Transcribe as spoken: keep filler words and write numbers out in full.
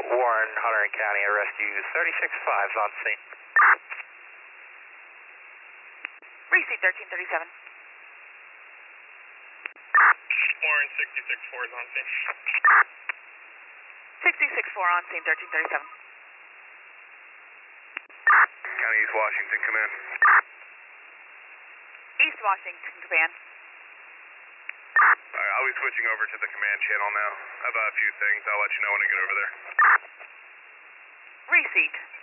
Warren, Hunter County, rescue thirty-six five on scene. Receipt thirteen thirty-seven. Warren, sixty-six four is on scene. sixty-six four on scene, thirteen thirty-seven. County East Washington, command. East Washington, command. Alright, I'll be switching over to the command channel now. I have a few things. I'll let you know when I get over there. Receipt.